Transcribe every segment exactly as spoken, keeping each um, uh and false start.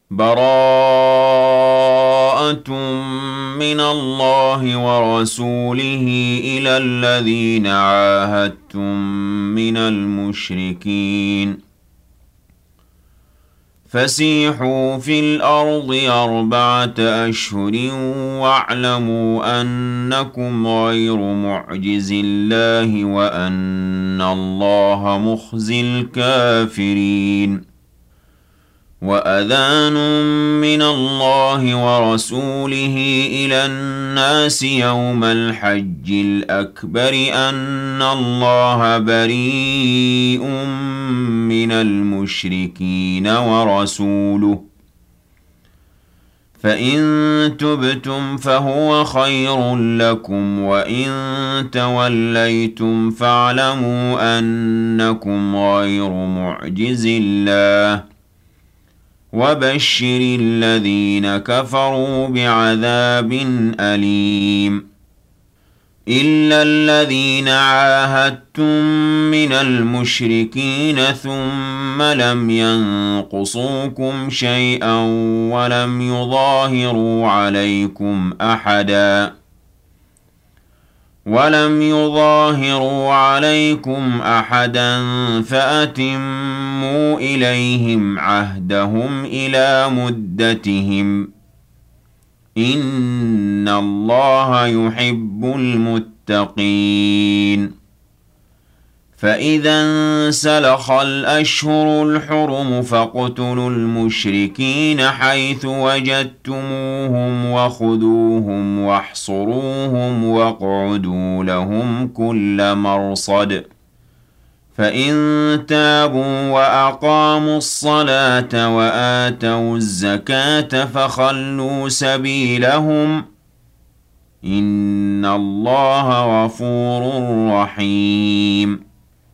براءة من الله ورسوله إلى الذين عاهدتم من المشركين فسيحوا في الأرض أربعة أشهر واعلموا أنكم غير معجز الله وأن الله مخزي الكافرين وأذان من الله ورسوله إلى الناس يوم الحج الأكبر أن الله بريء من المشركين ورسوله فإن تبتم فهو خير لكم وإن توليتم فاعلموا أنكم غير معجز الله وبشر الذين كفروا بعذاب أليم إلا الذين عاهدتم من المشركين ثم لم ينقصوكم شيئا ولم يظاهروا عليكم أحدا ولم يظاهروا عليكم أحدا فأتموا إليهم عهدهم إلى مدتهم إن الله يحب المتقين فإذا انسلخ الأشهر الحرم فاقتلوا المشركين حيث وجدتموهم وخذوهم واحصروهم واقعدوا لهم كل مرصد فإن تابوا وأقاموا الصلاة وآتوا الزكاة فخلوا سبيلهم إن الله غفور رحيم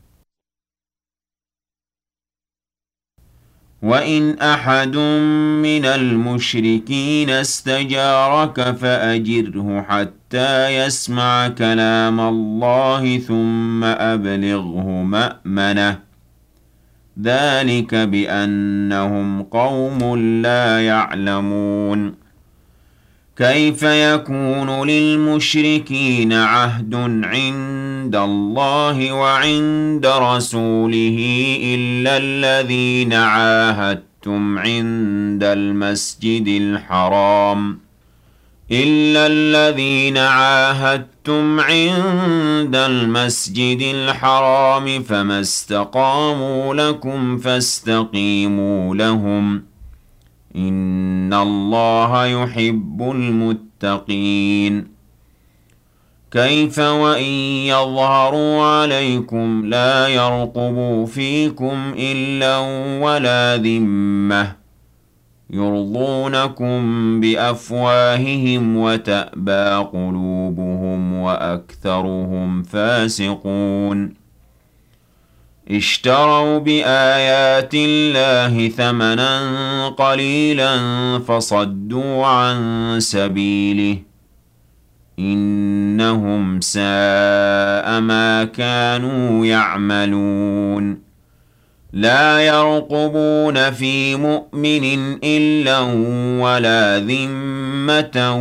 وإن أحد من المشركين استجارك فأجره حتى يسمع كلام الله ثم أبلغه مأمنه ذلك بأنهم قوم لا يعلمون كيف يكون للمشركين عهد عند الله وعند رسوله إلا الذين عاهدتم عند المسجد الحرام إلا الذين عاهدتم عند المسجد الحرام فما استقاموا لكم فاستقيموا لهم إن الله يحب المتقين كيف وإن يظهروا عليكم لا يرقبوا فيكم إلا ولا ذمة يرضونكم بأفواههم وتأبى قلوبهم وأكثرهم فاسقون اشتروا بآيات الله ثمنا قليلا فصدوا عن سبيله إنهم ساء ما كانوا يعملون لا يرقبون في مؤمن إلا ولا ذمة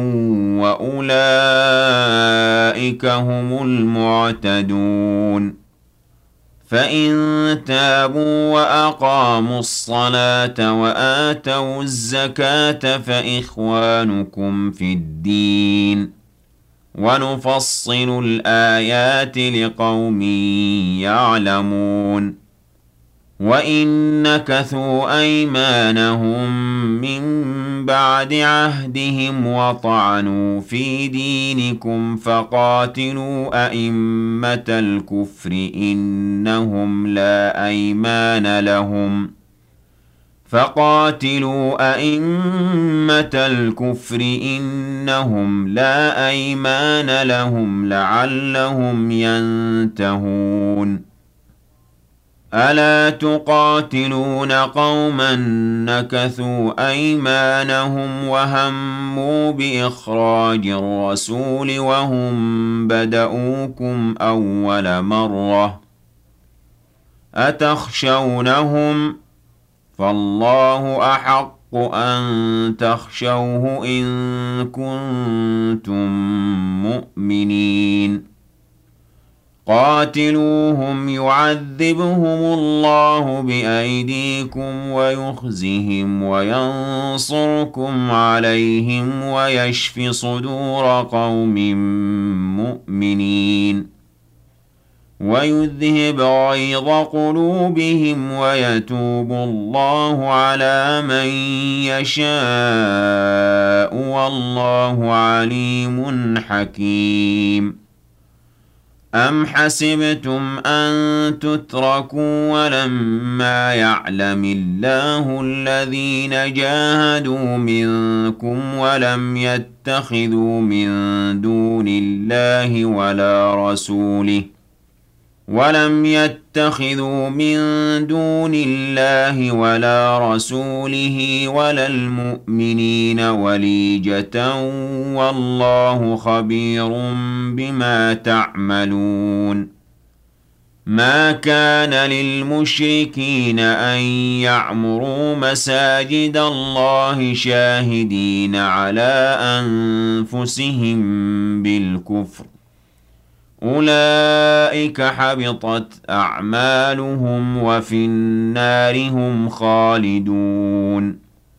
وأولئك هم المعتدون فإن تابوا وأقاموا الصلاة وآتوا الزكاة فإخوانكم في الدين ونفصل الآيات لقوم يعلمون وإن نكثوا أيمانهم من بعد عهدهم وطعنوا في دينكم فقاتلوا أئمة الكفر إنهم لا أيمان لهم فقاتلوا أئمة الكفر إنهم لا أيمان لهم لعلهم ينتهون ألا تقاتلون قوما نكثوا أيمانهم وهموا بإخراج الرسول وهم بدؤوكم أول مرة أتخشونهم فالله أحق أن تخشوه إن كنتم مؤمنين قاتلوهم يعذبهم الله بأيديكم ويخزهم وينصركم عليهم ويشف صدور قوم مؤمنين ويذهب غيظ قلوبهم ويتوب الله على من يشاء والله عليم حكيم أم حسبتم أن تتركوا ولما يعلم الله الذين جاهدوا منكم ولم يتخذوا من دون الله ولا رسوله ولم يتخذوا من دون الله ولا رسوله ولا المؤمنين وليجة والله خبير بما تعملون ما كان للمشركين أن يعمروا مساجد الله شاهدين على أنفسهم بالكفر أولئك حبطت أعمالهم وفي النار هم خالدون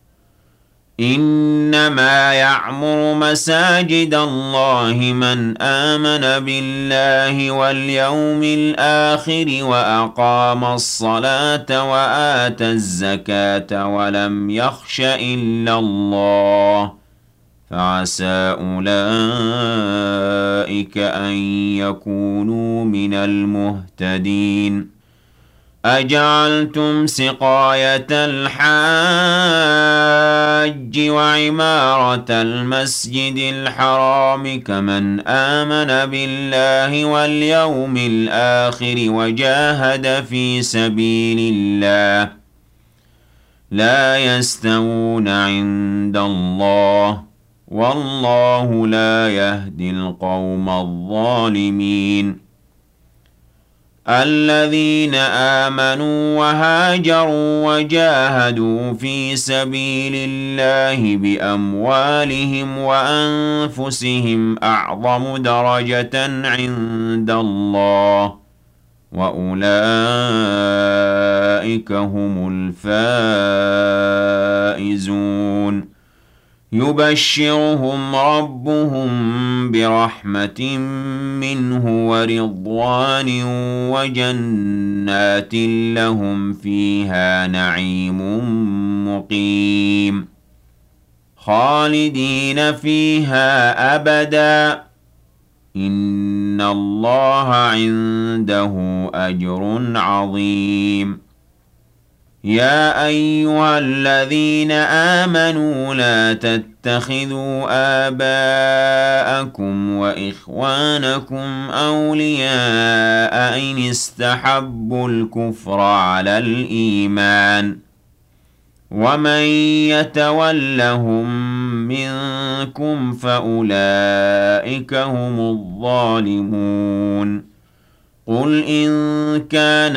إنما يعمر مساجد الله من آمن بالله واليوم الآخر وأقام الصلاة وآتى الزكاة ولم يخش إلا الله فعسى أولئك أن يكونوا من المهتدين أجعلتم سقاية الحاج وعمارة المسجد الحرام كمن آمن بالله واليوم الآخر وجاهد في سبيل الله لا يستوون عند الله والله لا يهدي القوم الظالمين الذين آمنوا وهاجروا وجاهدوا في سبيل الله بأموالهم وأنفسهم أعظم درجة عند الله وأولئك هم الفائزون يبشرهم ربهم برحمة منه ورضوان وجنات لهم فيها نعيم مقيم خالدين فيها أبدا إن الله عنده أجر عظيم يا أيها الذين آمنوا لا تتخذوا آباءكم وإخوانكم أولياء إن استحبوا الكفر على الإيمان ومن يتولهم منكم فأولئك هم الظالمون قل إن كان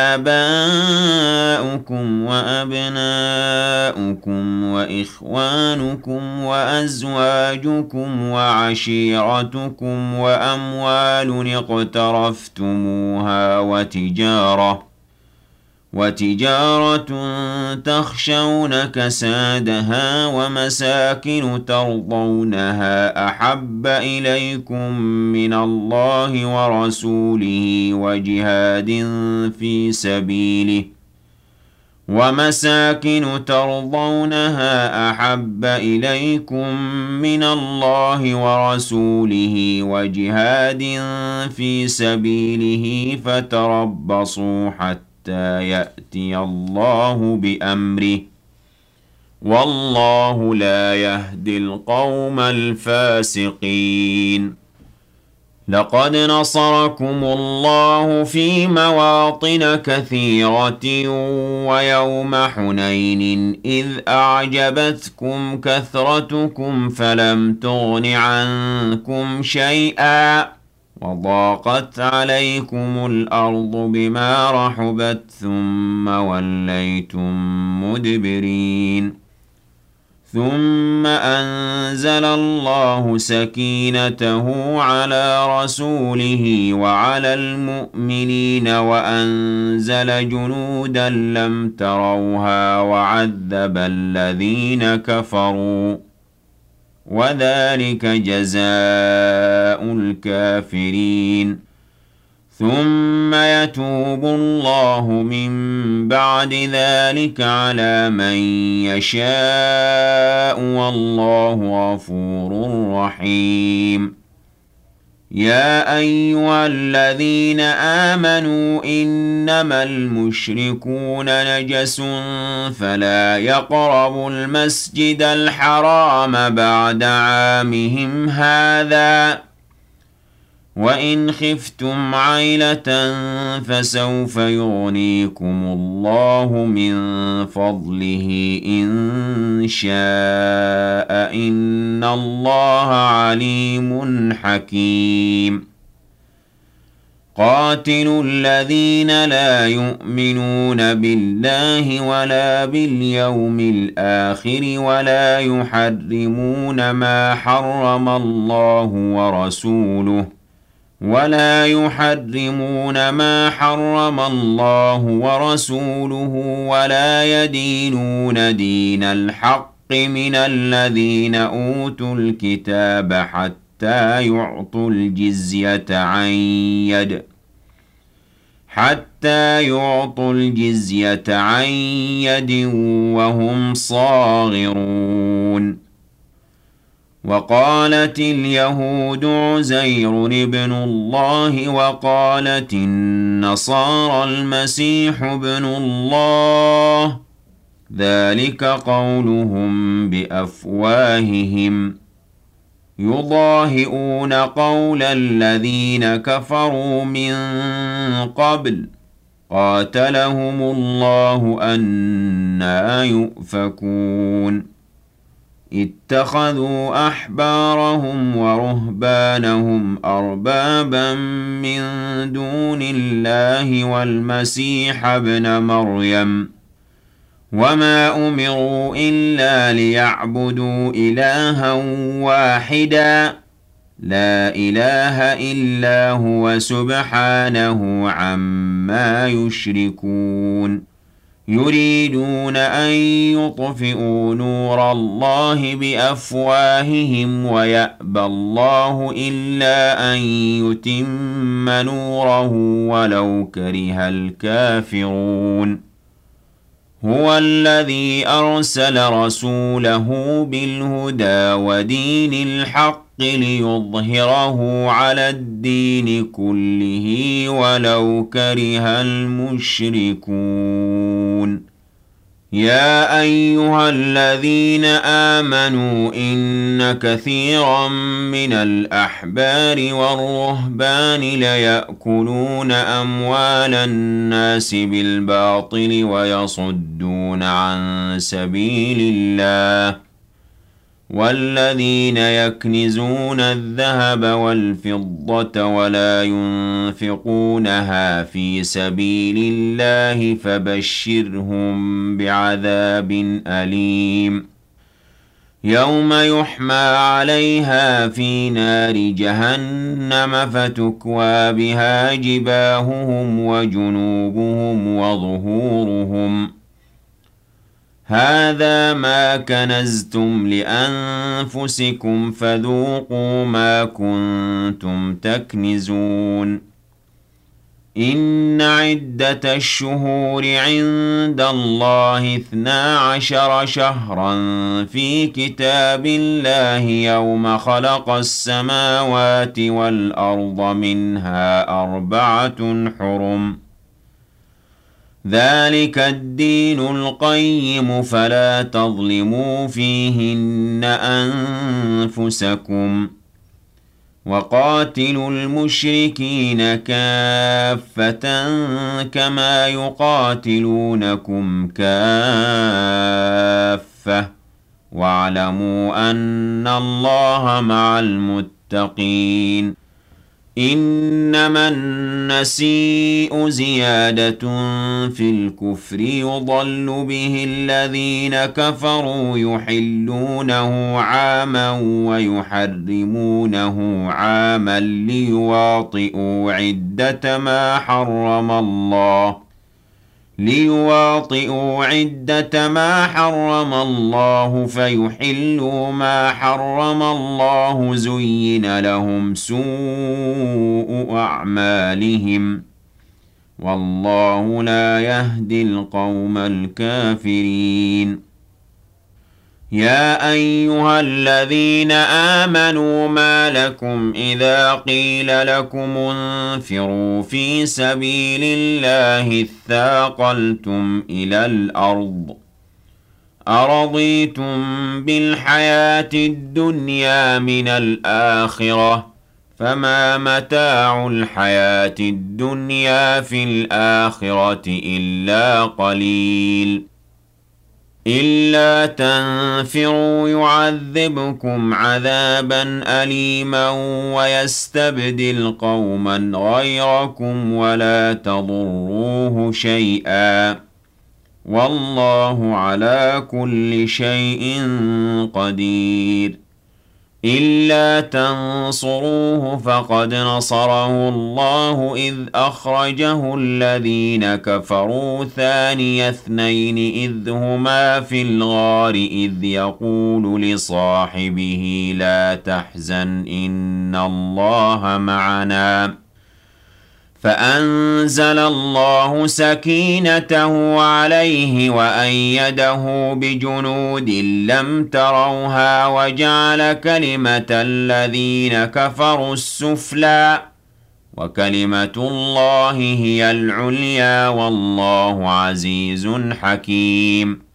آباؤكم وأبناؤكم وإخوانكم وأزواجكم وعشيرتكم وأموال اقترفتموها وتجارة وتجارة تخشون كسادها ومساكن ترضونها أحب إليكم من الله ورسوله وجهاد في سبيله ومساكن ترضونها أحب إليكم من الله ورسوله وجهاد في سبيله فتربصوا حتى حتى يأتي الله بأمره والله لا يهدي القوم الفاسقين لقد نصركم الله في مواطن كثيرة ويوم حنين إذ أعجبتكم كثرتكم فلم تغن عنكم شيئا وضاقت عليكم الأرض بما رحبت ثم وليتم مدبرين ثم أنزل الله سكينته على رسوله وعلى المؤمنين وأنزل جنودا لم تروها وعذب الذين كفروا وذلك جزاء الكافرين ثم يتوب الله من بعد ذلك على من يشاء والله غفور رحيم يا أيها الذين آمنوا إنما المشركون نجس فلا يقربوا المسجد الحرام بعد عامهم هذا وإن خفتم عيلة فسوف يغنيكم الله من فضله إن شاء إن الله عليم حكيم قاتلوا الذين لا يؤمنون بالله ولا باليوم الآخر ولا يحرمون ما حرم الله ورسوله ولا يحرمون ما حرم الله ورسوله ولا يدينون دين الحق من الذين أوتوا الكتاب حتى يعطوا الجزية عن يد حتى يعطوا الجزية عن يد وهم صاغرون وقالت اليهود عزير ابن الله وقالت النصارى المسيح ابن الله ذلك قولهم بأفواههم يضاهئون قول الذين كفروا من قبل قاتلهم الله أنى يؤفكون اتخذوا أحبارهم ورهبانهم أربابا من دون الله والمسيح ابن مريم وما أمروا إلا ليعبدوا إلها واحدا لا إله إلا هو سبحانه عما يشركون يريدون أن يطفئوا نور الله بأفواههم ويأبى الله إلا أن يتم نوره ولو كره الكافرون هو الذي أرسل رسوله بالهدى ودين الحق ليظهره على الدين كله ولو كره المشركون يا أيها الذين آمنوا إن كثيرا من الأحبار والرهبان ليأكلون أموال الناس بالباطل ويصدون عن سبيل الله والذين يكنزون الذهب والفضة ولا ينفقونها في سبيل الله فبشرهم بعذاب أليم يوم يحمى عليها في نار جهنم فتكوى بها جباههم وجنوبهم وظهورهم هذا ما كنزتم لأنفسكم فذوقوا ما كنتم تكنزون إن عدة الشهور عند الله اثنا عشر شهرا في كتاب الله يوم خلق السماوات والأرض منها أربعة حرم ذلك الدين القيم فلا تظلموا فيهن أنفسكم وقاتلوا المشركين كافة كما يقاتلونكم كافة واعلموا أن الله مع المتقين إنما النسيء زيادة في الكفر يضل به الذين كفروا يحلونه عاما ويحرمونه عاما ليواطئوا عدة ما حرم الله ليواطئوا عدة ما حرم الله فيحلوا ما حرم الله زين لهم سوء أعمالهم والله لا يهدي القوم الكافرين يا أيها الذين آمنوا ما لكم إذا قيل لكم انفروا في سبيل الله اثاقلتم إلى الأرض أرضيتم بالحياة الدنيا من الآخرة فما متاع الحياة الدنيا في الآخرة إلا قليل إلا تنفروا يعذبكم عذابا أليما ويستبدل قوما غيركم ولا تضروه شيئا والله على كل شيء قدير إلا تنصروه فقد نصره الله إذ أخرجه الذين كفروا ثاني اثنين إذ هما في الغار إذ يقول لصاحبه لا تحزن إن الله معنا فأنزل الله سكينته عليه وأيده بجنود لم تروها وجعل كلمة الذين كفروا السفلى وكلمة الله هي العليا والله عزيز حكيم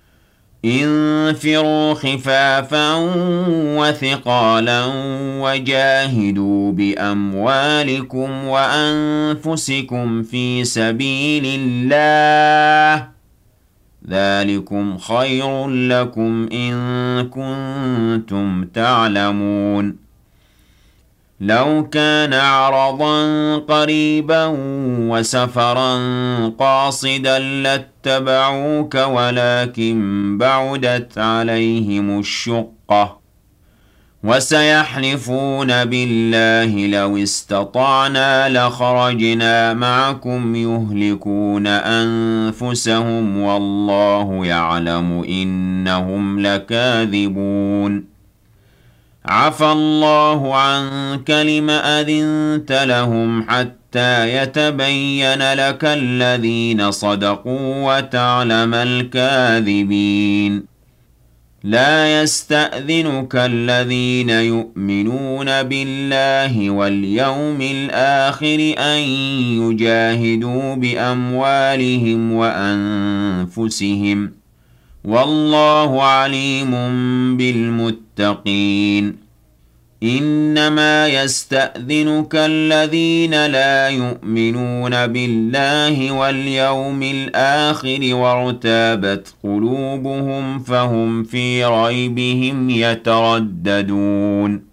انفروا خفافا وثقالا وجاهدوا بأموالكم وأنفسكم في سبيل الله ذلكم خير لكم إن كنتم تعلمون لو كان عرضا قريبا وسفرا قاصدا لاتبعوك ولكن بعدت عليهم الشقة وسيحلفون بالله لو استطعنا لخرجنا معكم يهلكون أنفسهم والله يعلم إنهم لكاذبون عفى الله عنك لم أذنت لهم حتى يتبين لك الذين صدقوا وتعلم الكاذبين لا يستأذنك الذين يؤمنون بالله واليوم الآخر أن يجاهدوا بأموالهم وأنفسهم والله عليم بالمتقين إنما يستأذنك الذين لا يؤمنون بالله واليوم الآخر وارتابت قلوبهم فهم في ريبهم يترددون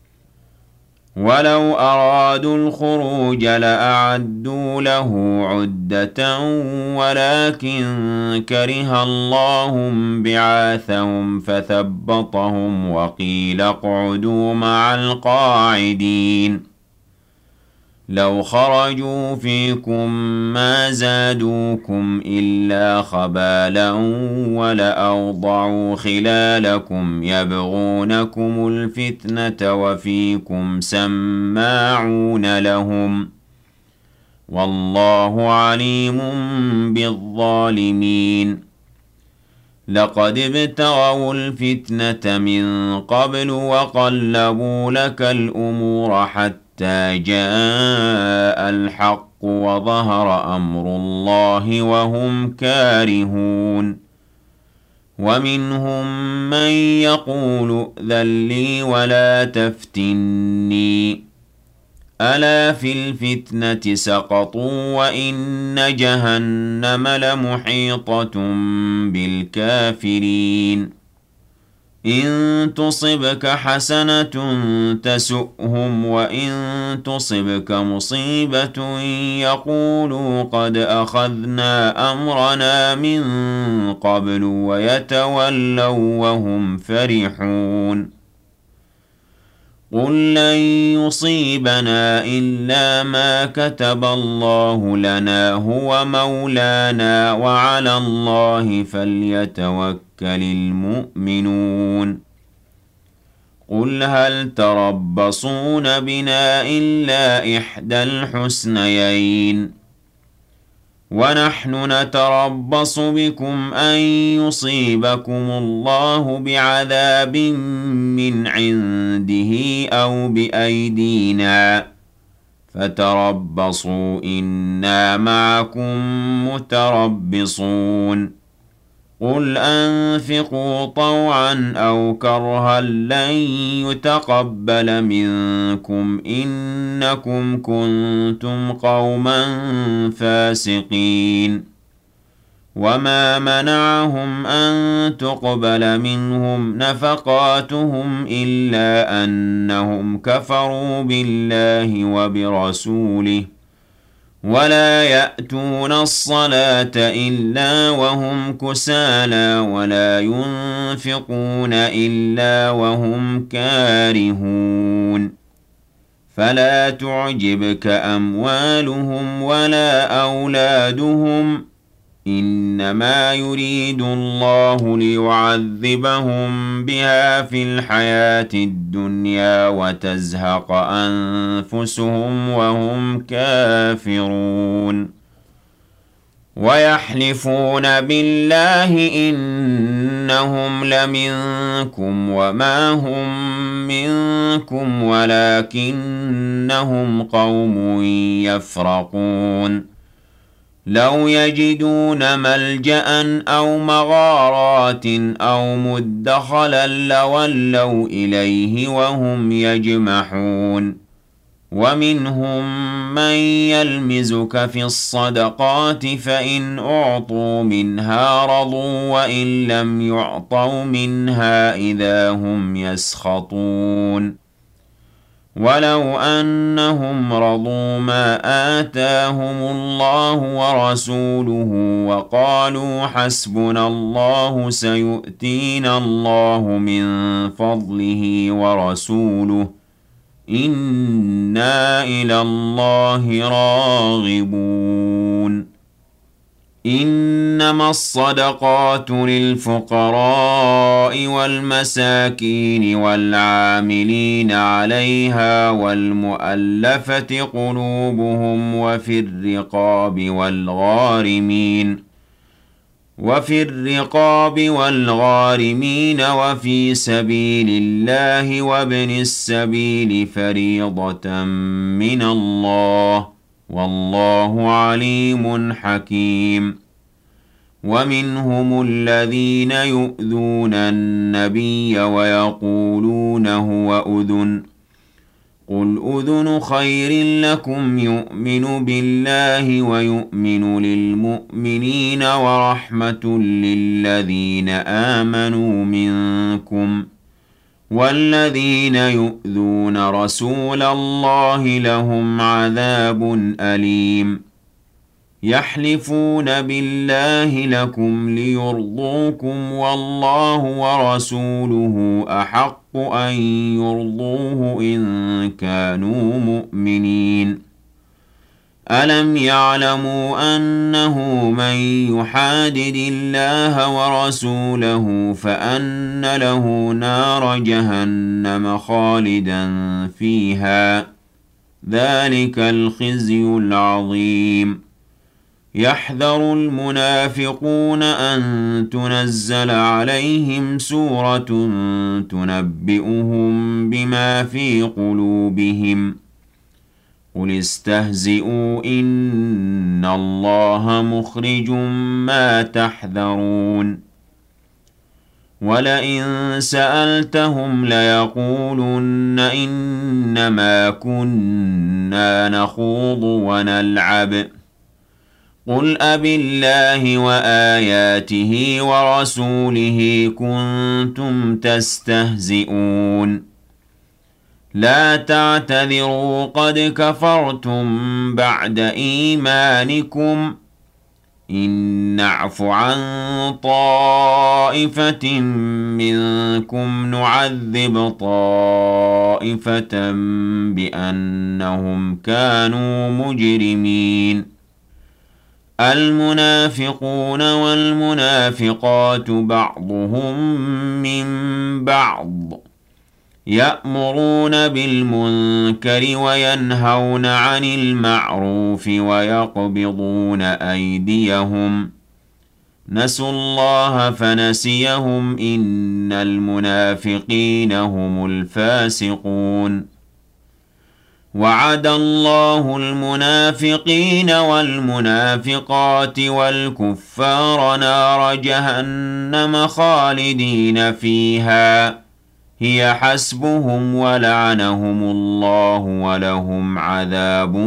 ولو أرادوا الخروج لأعدوا له عدة ولكن كره الله بعاثهم فثبطهم وقيل اقعدوا مع القاعدين لو خرجوا فيكم ما زادوكم إلا خبالا ولأوضعوا خلالكم يبغونكم الفتنة وفيكم سماعون لهم والله عليم بالظالمين لقد ابتغوا الفتنة من قبل وقلبوا لك الأمور حتى حتى جاء الحق وظهر أمر الله وهم كارهون ومنهم من يقول ائذن لي ولا تفتني ألا في الفتنة سقطوا وإن جهنم لمحيطة بالكافرين إن تصبك حسنة تسؤهم وإن تصبك مصيبة يقولوا قد أخذنا أمرنا من قبل ويتولوا وهم فرحون قل لن يصيبنا إلا ما كتب الله لنا هو مولانا وعلى الله فليتوكل المؤمنون قل هل تربصون بنا إلا إحدى الحسنيين ونحن نتربص بكم أن يصيبكم الله بعذاب من عنده أو بأيدينا فتربصوا إنا معكم متربصون قل أنفقوا طوعا أو كرها لن يتقبل منكم إنكم كنتم قوما فاسقين وما منعهم أن تقبل منهم نفقاتهم إلا أنهم كفروا بالله وبرسوله ولا يأتون الصلاة إلا وهم كسالى ولا ينفقون إلا وهم كارهون فلا تعجبك أموالهم ولا أولادهم إنما يريد الله ليعذبهم بها في الحياة الدنيا وتزهق أنفسهم وهم كافرون ويحلفون بالله إنهم لمنكم وما هم منكم ولكنهم قوم يفرقون لو يجدون ملجأ أو مغارات أو مدخلا لولوا إليه وهم يجمحون ومنهم من يلمزك في الصدقات فإن أعطوا منها رضوا وإن لم يعطوا منها إذا هم يسخطون ولو أنهم رضوا ما آتاهم الله ورسوله وقالوا حسبنا الله سيؤتينا الله من فضله ورسوله إنا إلى الله راغبون إنما الصدقات للفقراء والمساكين والعاملين عليها والمؤلفة قلوبهم وفي الرقاب والغارمين وفي الرقاب والغارمين وفي سبيل الله وابن السبيل فريضة من الله والله عليم حكيم ومنهم الذين يؤذون النبي ويقولون هو أذن قل أذن خير لكم يؤمن بالله ويؤمن للمؤمنين ورحمة للذين آمنوا منكم والذين يؤذون رسول الله لهم عذاب أليم يحلفون بالله لكم ليرضوكم والله ورسوله أحق أن يرضوه إن كانوا مؤمنين ألم يعلموا أنه من يحادد الله ورسوله فأن له نار جهنم خالدا فيها ذلك الخزي العظيم يحذر المنافقون أن تنزل عليهم سورة تنبئهم بما في قلوبهم قل استهزئوا إن الله مخرج ما تحذرون ولئن سألتهم ليقولن إنما كنا نخوض ونلعب قل أبالله وآياته ورسوله كنتم تستهزئون لا تعتذروا قد كفرتم بعد إيمانكم إن نعف عن طائفة منكم نعذب طائفة بأنهم كانوا مجرمين المنافقون والمنافقات بعضهم من بعض يأمرون بالمنكر وينهون عن المعروف ويقبضون أيديهم نسوا الله فنسيهم إن المنافقين هم الفاسقون وعد الله المنافقين والمنافقات والكفار نار جهنم خالدين فيها هي حسبهم ولعنهم الله ولهم عذاب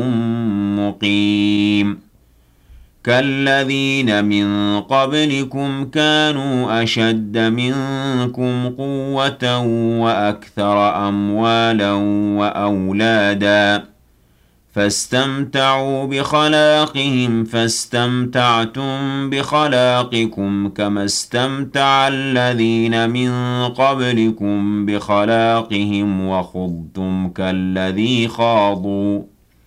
مقيم كالذين من قبلكم كانوا أشد منكم قوة وأكثر أموالا وأولادا فاستمتعوا بخلاقهم فاستمتعتم بخلاقكم كما استمتع الذين من قبلكم بخلاقهم وخضتم كالذي خاضوا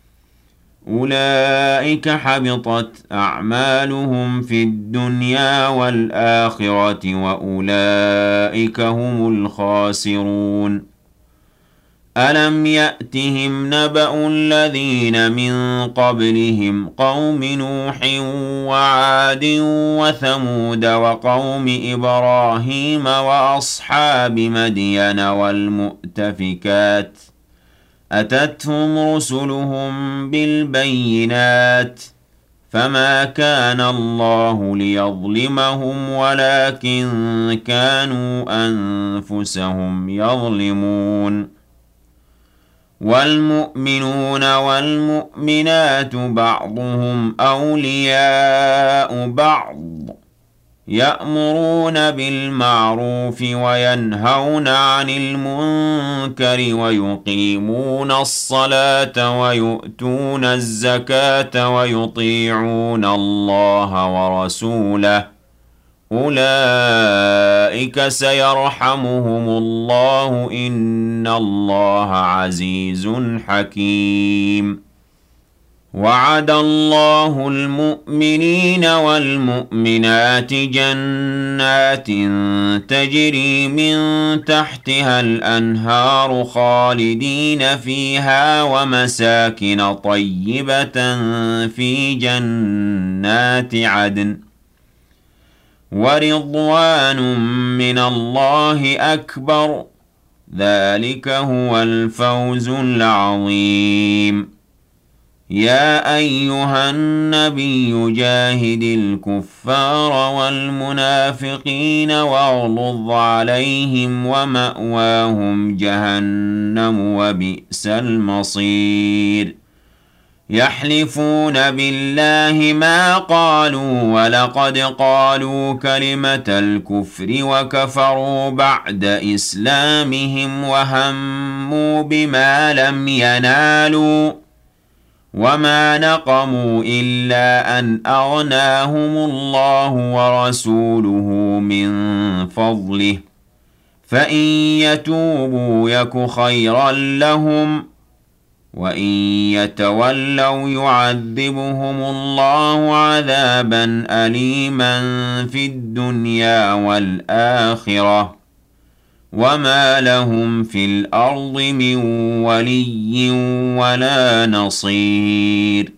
أولئك حبطت أعمالهم في الدنيا والآخرة وأولئك هم الخاسرون ألم يأتهم نبأ الذين من قبلهم قوم نوح وعاد وثمود وقوم إبراهيم وأصحاب مدين والمؤتفكات أتتهم رسلهم بالبينات فما كان الله ليظلمهم ولكن كانوا أنفسهم يظلمون والمؤمنون والمؤمنات بعضهم أولياء بعض يأمرون بالمعروف وينهون عن المنكر ويقيمون الصلاة ويؤتون الزكاة ويطيعون الله ورسوله أولئك سيرحمهم الله إن الله عزيز حكيم وعد الله المؤمنين والمؤمنات جنات تجري من تحتها الأنهار خالدين فيها ومساكن طيبة في جنات عدن ورضوان من الله أكبر ذلك هو الفوز العظيم يا أيها النبي جاهد الكفار والمنافقين واغلظ عليهم ومأواهم جهنم وبئس المصير يحلفون بالله ما قالوا ولقد قالوا كلمة الكفر وكفروا بعد إسلامهم وهموا بما لم ينالوا وما نقموا إلا أن أغناهم الله ورسوله من فضله فإن يتوبوا يك خيرا لهم وإن يتولوا يعذبهم الله عذابا أليما في الدنيا والآخرة وما لهم في الأرض من ولي ولا نصير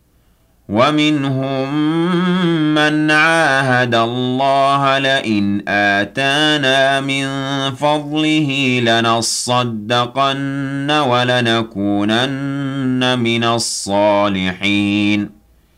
ومنهم من عاهد الله لئن آتانا من فضله لنصدقن ولنكونن من الصالحين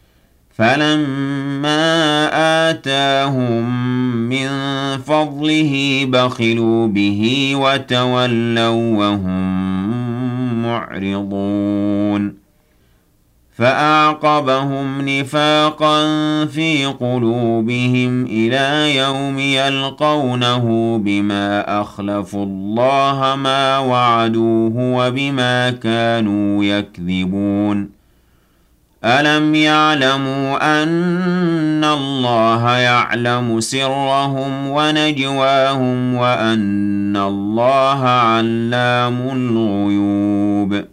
فلما آتاهم من فضله بخلوا به وتولوا وهم معرضون فأعقبهم نفاقا في قلوبهم إلى يوم يلقونه بما أخلفوا الله ما وعدوه وبما كانوا يكذبون ألم يعلموا أن الله يعلم سرهم ونجواهم وأن الله علام الغيوب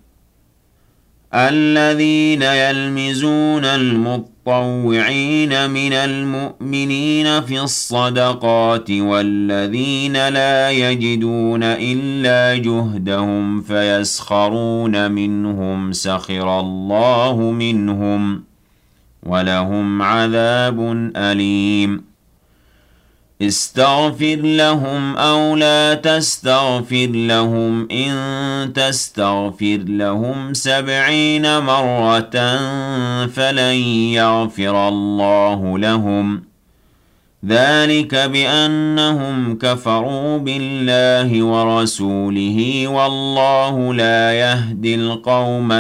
الذين يلمزون المطوعين من المؤمنين في الصدقات والذين لا يجدون إلا جهدهم فيسخرون منهم سخر الله منهم ولهم عذاب أليم استغفر لهم أو لا تستغفر لهم إن تستغفر لهم سبعين مرة فلن يغفر الله لهم ذلك بأنهم كفروا بالله ورسوله والله لا يهدي القوم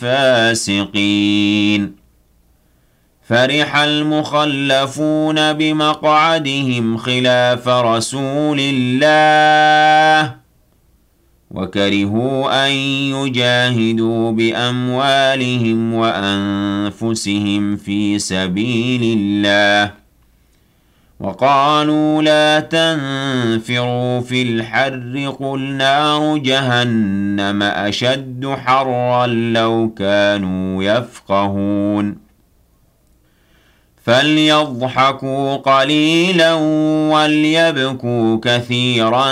الفاسقين فرح المخلفون بمقعدهم خلاف رسول الله وكرهوا أن يجاهدوا بأموالهم وأنفسهم في سبيل الله وقالوا لا تنفروا في الحر قل نار جهنم أشد حرا لو كانوا يفقهون فليضحكوا قليلا وليبكوا كثيرا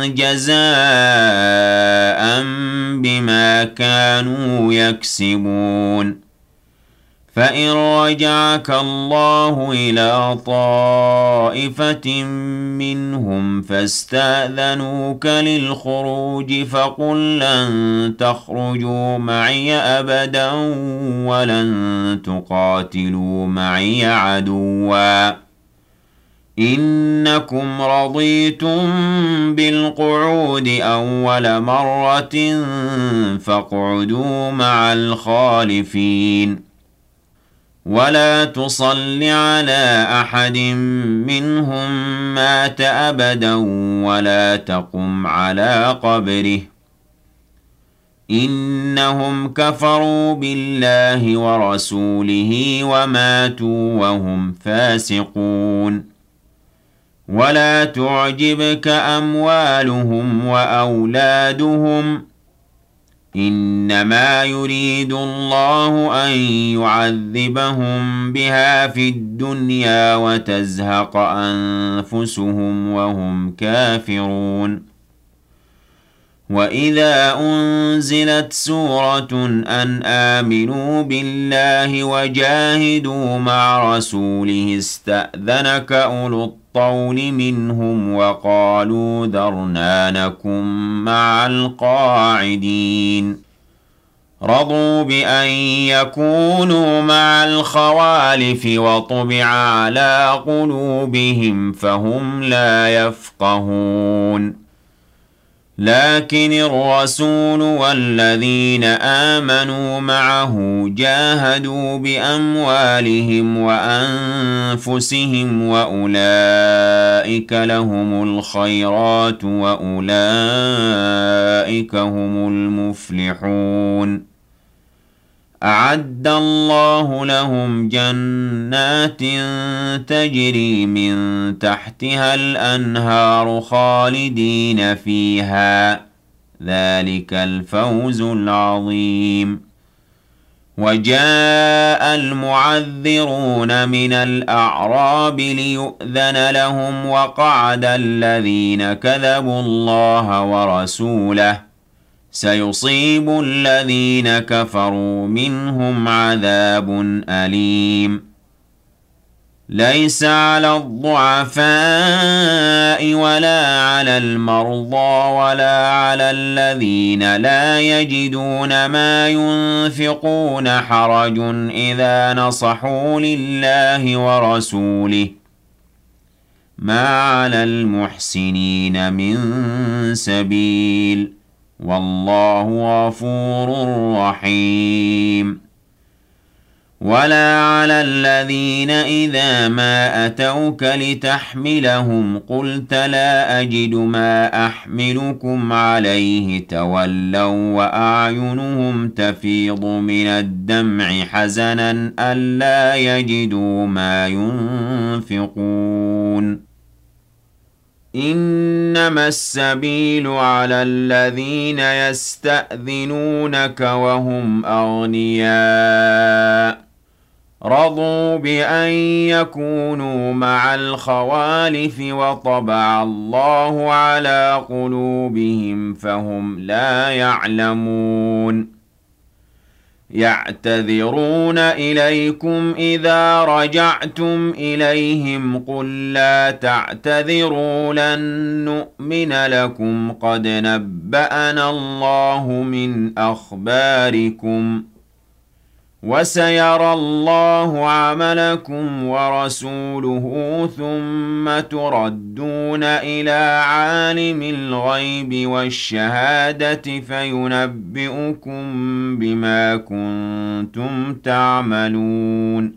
جزاء بما كانوا يكسبون فإن رجعك الله إلى طائفة منهم فاستأذنوك للخروج فقل لن تخرجوا معي أبدا ولن تقاتلوا معي عدوا إنكم رضيتم بالقعود أول مرة فاقعدوا مع الخالفين ولا تصل على أحد منهم مات أبدا ولا تقم على قبره إنهم كفروا بالله ورسوله وماتوا وهم فاسقون ولا تعجبك أموالهم وأولادهم إنما يريد الله أن يعذبهم بها في الدنيا وتزهق أنفسهم وهم كافرون وإذا أنزلت سورة أن آمنوا بالله وجاهدوا مع رسوله استأذنك أولو الطول منهم وقالوا ذرنا نكن مع القاعدين رضوا بأن يكونوا مع الخوالف وطبع على قلوبهم فهم لا يفقهون لكن الرسول والذين آمنوا معه جاهدوا بأموالهم وأنفسهم وأولئك لهم الخيرات وأولئك هم المفلحون أعد الله لهم جنات تجري من تحتها الأنهار خالدين فيها ذلك الفوز العظيم وجاء المعذرون من الأعراب ليؤذن لهم وقعد الذين كذبوا الله ورسوله سيصيب الذين كفروا منهم عذاب أليم ليس على الضعفاء ولا على المرضى ولا على الذين لا يجدون ما ينفقون حرج إذا نصحوا لله ورسوله ما على المحسنين من سبيل، والله غفور رحيم. ولا على الذين إذا ما أتوك لتحملهم قلت لا أجد ما أحملكم عليه تولوا وأعينهم تفيض من الدمع حزنا ألا يجدوا ما ينفقون إنما السبيل على الذين يستأذنونك وهم أغنياء رضوا بأن يكونوا مع الخوالف وطبع الله على قلوبهم فهم لا يعلمون يعتذرون إليكم إذا رجعتم إليهم قل لا تعتذروا لن نؤمن لكم قد نبأنا الله من أخباركم وسيرى الله عملكم ورسوله ثم تردون إلى عالم الغيب والشهادة فينبئكم بما كنتم تعملون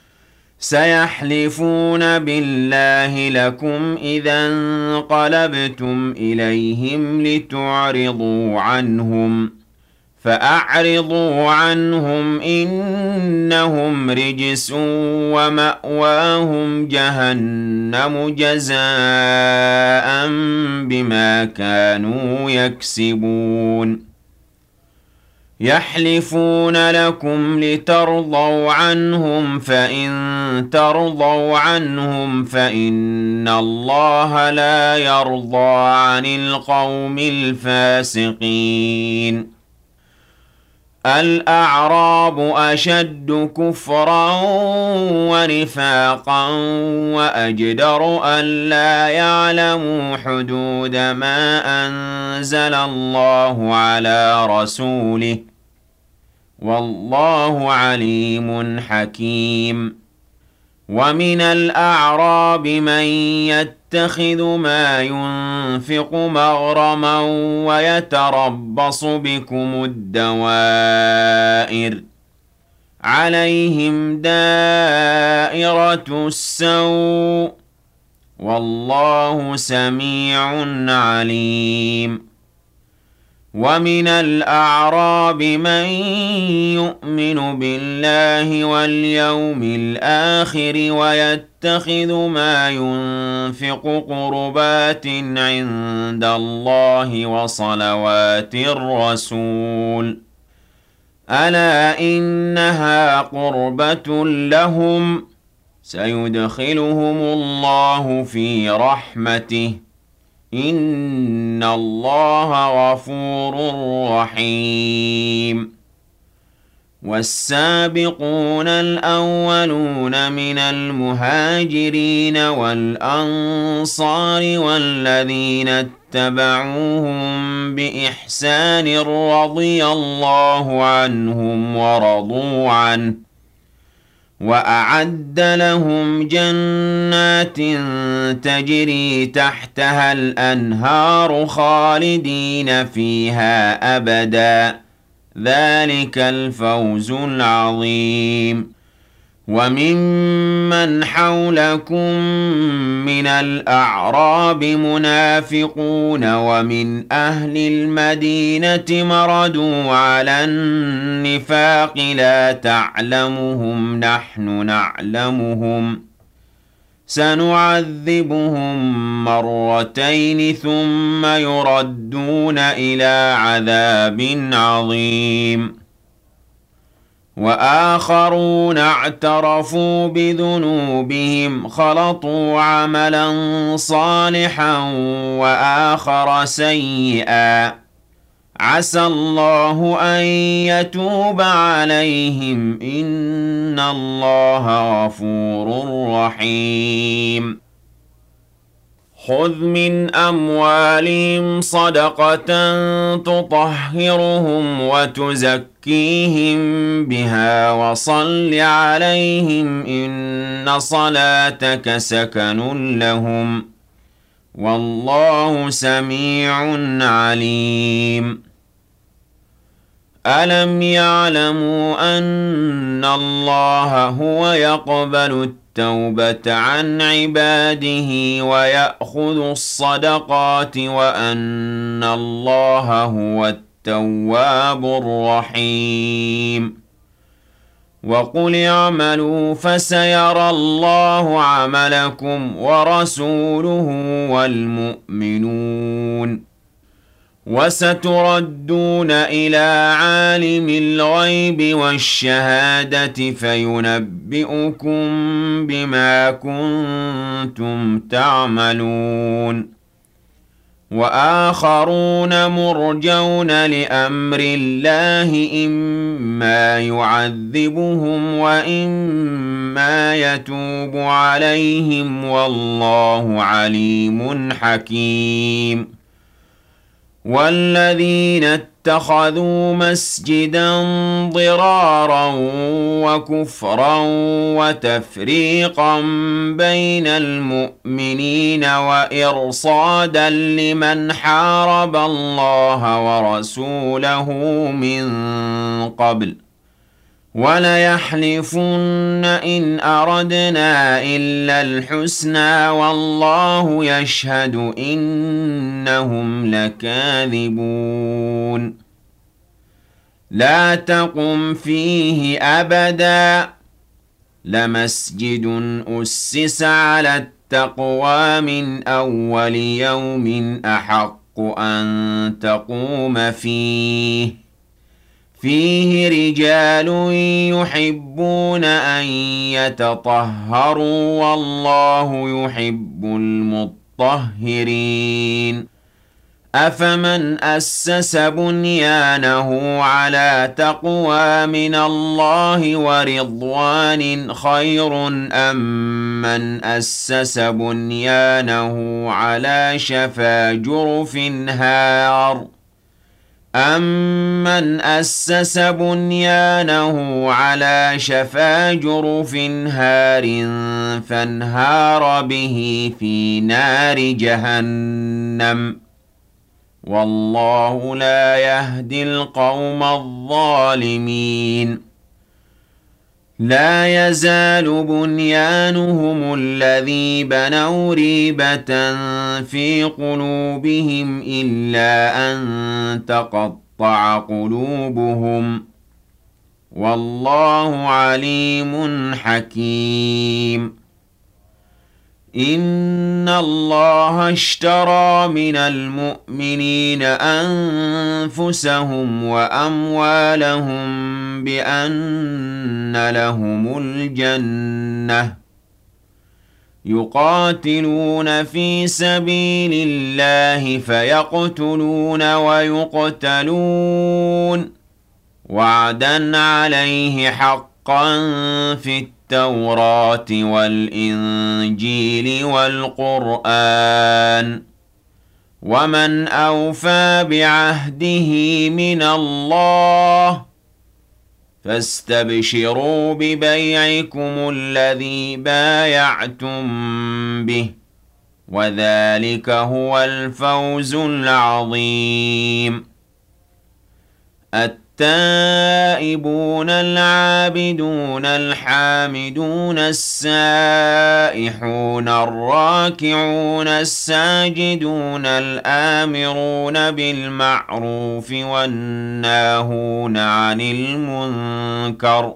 سيحلفون بالله لكم إذا انقلبتم إليهم لتعرضوا عنهم فأعرضوا عنهم إنهم رجس ومأواهم جهنم جزاء بما كانوا يكسبون يحلفون لكم لترضوا عنهم فإن ترضوا عنهم فإن الله لا يرضى عن القوم الفاسقين الأعراب أشد كفرا ونفاقا وأجدر ألا يعلموا حدود ما أنزل الله على رسوله والله عليم حكيم ومن الأعراب من يتخذ ما ينفق مغرما ويتربص بكم الدوائر عليهم دائرة السوء والله سميع عليم ومن الأعراب من يؤمن بالله واليوم الآخر ويتخذ ما ينفق قربات عند الله وصلوات الرسول ألا إنها قربة لهم سيدخلهم الله في رحمته إن الله غفور رحيم والسابقون الأولون من المهاجرين والأنصار والذين اتبعوهم بإحسان رضي الله عنهم ورضوا عنه وأعد لهم جنات تجري تحتها الأنهار خالدين فيها أبدا ذلك الفوز العظيم وممن حولكم من الأعراب منافقون ومن أهل المدينة مردوا على النفاق لا تعلمهم نحن نعلمهم سنعذبهم مرتين ثم يردون إلى عذاب عظيم وآخرون اعترفوا بذنوبهم خلطوا عملا صالحا وآخر سيئا عسى الله أن يتوب عليهم إن الله غفور رحيم خذ من أموالهم صدقة تطهرهم وتزكيهم بها وصل عليهم إن صلاتك سكن لهم والله سميع عليم أَلَمْ يَعْلَمُوا أَنَّ اللَّهَ هُوَ يَقْبَلُ التَّوْبَةَ عَنْ عِبَادِهِ وَيَأْخُذُ الصَّدَقَاتِ وَأَنَّ اللَّهَ هُوَ التَّوَّابُ الرَّحِيمُ وَقُلِ اعْمَلُوا فَسَيَرَى اللَّهُ عَمَلَكُمْ وَرَسُولُهُ وَالْمُؤْمِنُونَ وَسَتُرَدُّونَ إِلَى عَالِمِ الْغَيْبِ وَالشَّهَادَةِ فَيُنَبِّئُكُم بِمَا كُنتُمْ تَعْمَلُونَ وَآخَرُونَ مُرْجَوْنَ لِأَمْرِ اللَّهِ إِمَّا يُعَذِّبُهُمْ وَإِمَّا يَتُوبُ عَلَيْهِمْ وَاللَّهُ عَلِيمٌ حَكِيمٌ وَالَّذِينَ اتَّخَذُوا مَسْجِدًا ضِرَارًا وَكُفْرًا وَتَفْرِيقًا بَيْنَ الْمُؤْمِنِينَ وَإِرْصَادًا لِمَنْ حَارَبَ اللَّهَ وَرَسُولَهُ مِنْ قَبْلُ وَلَيَحْلِفُنَّ إِنْ أَرَدْنَا إِلَّا الْحُسْنَى وَاللَّهُ يَشْهَدُ إِنَّهُمْ لَكَاذِبُونَ لَا تَقُمْ فِيهِ أَبَدًا لَمَسْجِدٌ أُسِّسَ عَلَى التَّقْوَى مِنْ أَوَّلِ يَوْمٍ أَحَقُّ أَن تَقُومَ فِيهِ فِيهِ رِجَالٌ يُحِبُّونَ أَن يَتَطَهَّرُوا وَاللَّهُ يُحِبُّ الْمُطَّهِّرِينَ أَفَمَنْ أَسَّسَ بُنْيَانَهُ عَلَى تَقْوَى مِنَ اللَّهِ وَرِضْوَانٍ خَيْرٌ أَمْ مَنْ أَسَّسَ بُنْيَانَهُ عَلَى شَفَا جُرُفٍ هَارٍ أَمَّنْ أَسَّسَ بُنْيَانَهُ عَلَى شَفَا جُرُفٍ هَارٍ فَانْهَارَ بِهِ فِي نَارِ جَهَنَّمَ وَاللَّهُ لَا يَهْدِي الْقَوْمَ الظَّالِمِينَ لا يزال بنيانهم الذي بنوا ريبة في قلوبهم إلا أن تقطع قلوبهم والله عليم حكيم إن الله اشترى من المؤمنين أنفسهم وأموالهم بأن لهم الجنة يقاتلون في سبيل الله فيقتلون ويقتلون وعدا عليه حقا في التوراة والإنجيل والقرآن ومن أوفى بعهده من الله فاستبشروا ببيعكم الذي بايعتم به وذلك هو الفوز العظيم التائبون العابدون الحامدون السائحون الراكعون الساجدون الآمرون بالمعروف والناهون عن المنكر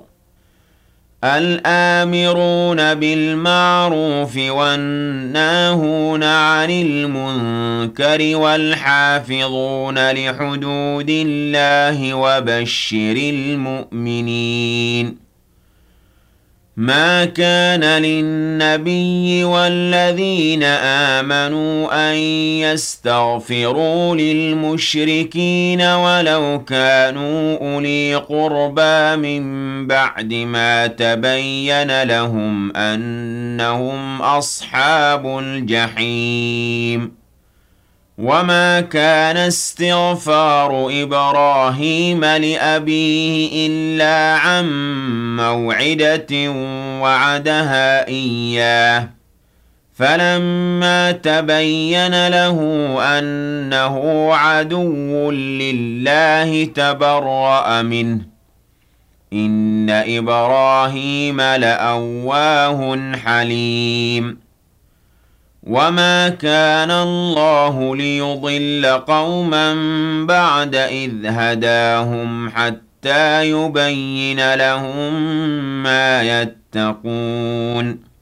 الآمرون بالمعروف والناهون عن المنكر والحافظون لحدود الله وبشر المؤمنين ما كان للنبي والذين آمنوا أن يستغفروا للمشركين ولو كانوا أولي قربى من بعد ما تبين لهم أنهم أصحاب الجحيم وما كان استغفار إبراهيم لأبيه إلا عن موعدة وعدها إياه فَلَمَّا تَبَيَّنَ لَهُ أَنَّهُ عَدُوٌّ لِّلَّهِ تَبَرَّأَ مِنْهُ ۚ إِنَّ إِبْرَاهِيمَ لَأَوَّاهٌ حَلِيمٌ وَمَا كَانَ اللَّهُ لِيُضِلَّ قَوْمًا بَعْدَ إِذْ هَدَاهُمْ حَتَّىٰ يُبَيِّنَ لَهُم مَّا يَتَّقُونَ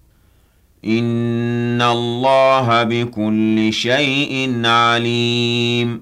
إِنَّ اللَّهَ بِكُلِّ شَيْءٍ عَلِيمٌ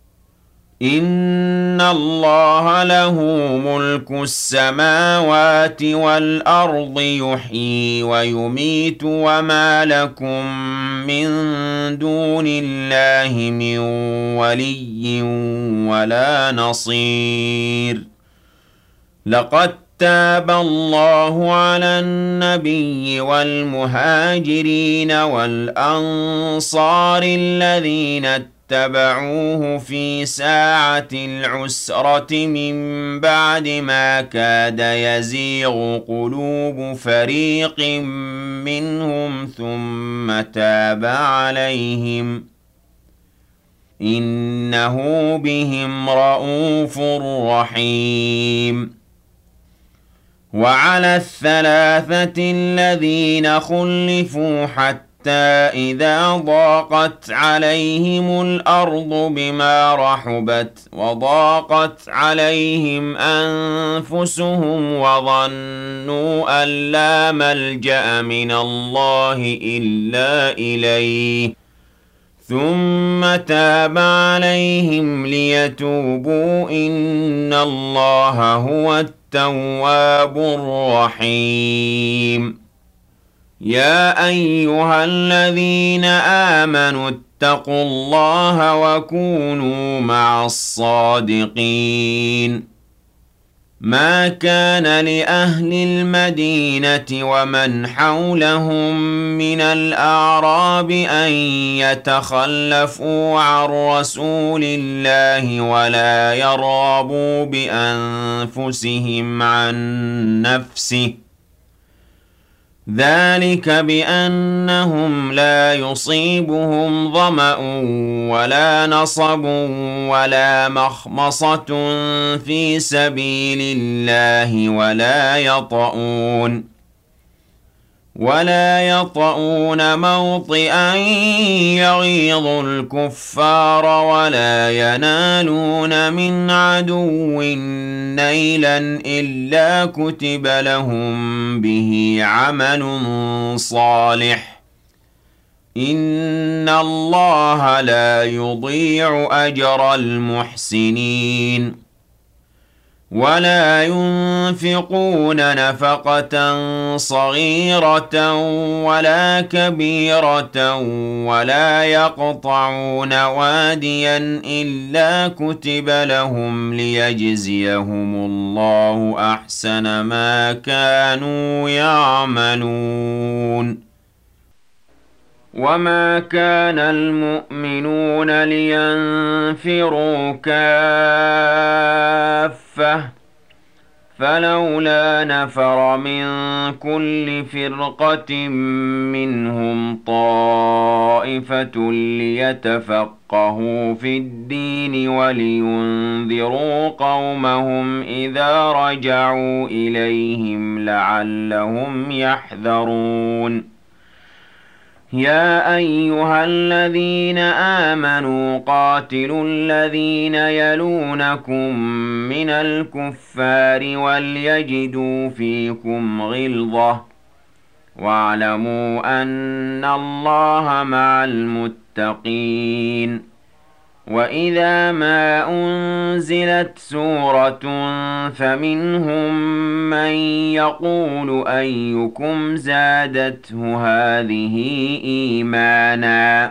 إِنَّ اللَّهَ لَهُ مُلْكُ السَّمَاوَاتِ وَالْأَرْضِ يُحْيِي وَيُمِيتُ وَمَا لَكُم مِّن دُونِ اللَّهِ مِن وَلِيٍّ وَلَا نَصِيرٍ لَقَد تَّابَ اللَّهُ عَلَى النَّبِيِّ وَالْمُهَاجِرِينَ وَالْأَنصَارِ الَّذِينَ اتَّبَعُوهُ فِي سَاعَةِ الْعُسْرَةِ مِن بَعْدِ مَا كَادَ يَزِيغُ قُلُوبُ فَرِيقٍ مِّنْهُمْ ثُمَّ تَابَ عَلَيْهِمْ ۚ إِنَّهُ بِهِمْ رَءُوفٌ رَّحِيمٌ وَعَلَى الثَّلَاثَةِ الَّذِينَ خُلِّفُوا حَتَّىٰ إِذَا ضَاقَتْ عَلَيْهِمُ الْأَرْضُ بِمَا رَحُبَتْ وَضَاقَتْ عَلَيْهِمْ أَنفُسُهُمْ وَظَنُّوا أَن لَّا مَلْجَأَ مِنَ اللَّهِ إِلَّا إِلَيْهِ ثُمَّ تَابَ عَلَيْهِمْ لِيَتُوبُوا إِنَّ اللَّهَ هُوَ التَّوَّابُ الرَّحِيمُ يَا أَيُّهَا الَّذِينَ آمَنُوا اتَّقُوا اللَّهَ وَكُونُوا مَعَ الصَّادِقِينَ مَا كَانَ لِأَهْلِ الْمَدِينَةِ وَمَنْ حَوْلَهُم مِّنَ الْأَعْرَابِ أَن يَتَخَلَّفُوا عَن رَّسُولِ اللَّهِ وَلَا يَرْغَبُوا بِأَنفُسِهِمْ عَن نَّفْسِهِ ۚ ذَٰلِكَ بِأَنَّهُمْ لَا يُصِيبُهُمْ ظَمَأٌ وَلَا نَصَبٌ وَلَا مَخْمَصَةٌ فِي سَبِيلِ اللَّهِ وَلَا يَطَئُونَ وَلَا يَطَئُونَ مَوْطِئًا يَغِيظُ الْكُفَّارَ وَلَا يَنَالُونَ مِنْ عَدُوٍّ نَيْلًا إِلَّا كُتِبَ لَهُم بِهِ عَمَلٌ صَالِحٌ ۚ إِنَّ اللَّهَ لَا يُضِيعُ أَجْرَ الْمُحْسِنِينَ وَلَا يُنفِقُونَ نَفَقَةً صَغِيرَةً وَلَا كَبِيرَةً وَلَا يَقْطَعُونَ وَادِيًا إِلَّا كُتِبَ لَهُمْ لِيَجْزِيَهُمُ اللَّهُ أَحْسَنَ مَا كَانُوا يَعْمَلُونَ وَمَا كَانَ الْمُؤْمِنُونَ لِيَنفِرُوا كَافَّةً ۚ فَلَوْلَا نَفَرَ مِن كُلِّ فِرْقَةٍ مِّنْهُمْ طَائِفَةٌ لِّيَتَفَقَّهُوا فِي الدِّينِ وَلِيُنذِرُوا قَوْمَهُمْ إِذَا رَجَعُوا إِلَيْهِمْ لَعَلَّهُمْ يَحْذَرُونَ يَا أَيُّهَا الَّذِينَ آمَنُوا قَاتِلُوا الَّذِينَ يَلُونَكُم مِّنَ الْكُفَّارِ وَلْيَجِدُوا فِيكُمْ غِلْظَةً ۚ وَاعْلَمُوا أَنَّ اللَّهَ مَعَ الْمُتَّقِينَ وَإِذَا مَا أُنزِلَتْ سُورَةٌ فَمِنْهُم مَّن يَقُولُ أَيُّكُمْ زَادَتْهُ هَٰذِهِ إِيمَانًا ۚ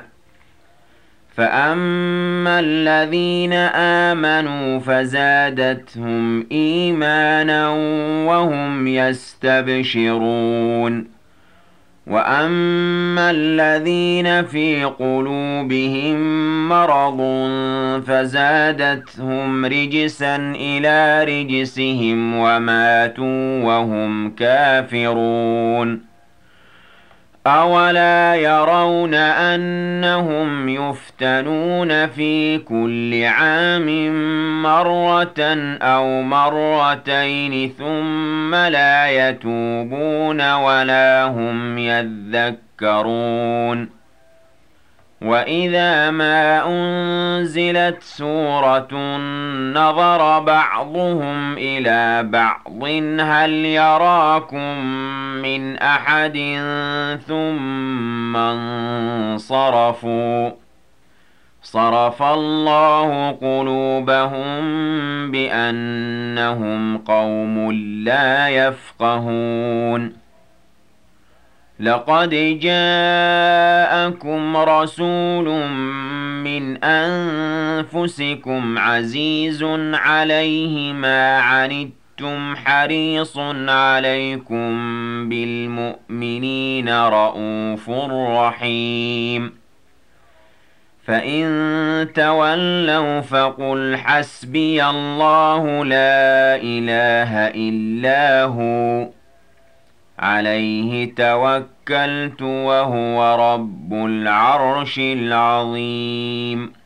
فَأَمَّا الَّذِينَ آمَنُوا فَزَادَتْهُمْ إِيمَانًا وَهُمْ يَسْتَبْشِرُونَ وَأَمَّا الَّذِينَ فِي قُلُوبِهِم مَّرَضٌ فَزَادَتْهُمْ رِجْسًا إِلَىٰ رِجْسِهِمْ وَمَاتُوا وَهُمْ كَافِرُونَ أَوَلَا يَرَوْنَ أَنَّهُمْ يُفْتَنُونَ فِي كُلِّ عَامٍ مَّرَّةً أَوْ مَرَّتَيْنِ ثُمَّ لَا يَتُوبُونَ وَلَا هُمْ يَذَّكَّرُونَ وَإِذَا مَا أُنزِلَتْ سُورَةٌ نَظَرَ بَعْضُهُمْ إِلَىٰ بَعْضٍ هَلْ يَرَاكُم مِّنْ أَحَدٍ ثُمَّ انصَرَفُوا ۚ صَرَفَ اللَّهُ قُلُوبَهُم بِأَنَّهُمْ قَوْمٌ لَّا يَفْقَهُونَ لَقَدْ جَاءَكُمْ رَسُولٌ مِّنْ أَنفُسِكُمْ عَزِيزٌ عَلَيْهِ مَا عَنِتُّمْ حَرِيصٌ عَلَيْكُم بِالْمُؤْمِنِينَ رَءُوفٌ رَّحِيمٌ فَإِن تَوَلَّوْا فَقُلْ حَسْبِيَ اللَّهُ لَا إِلَٰهَ إِلَّا هُوَ عَلَيْهِ تَوَكَّلْتُ وَهُوَ رَبُّ الْعَرْشِ الْعَظِيمِ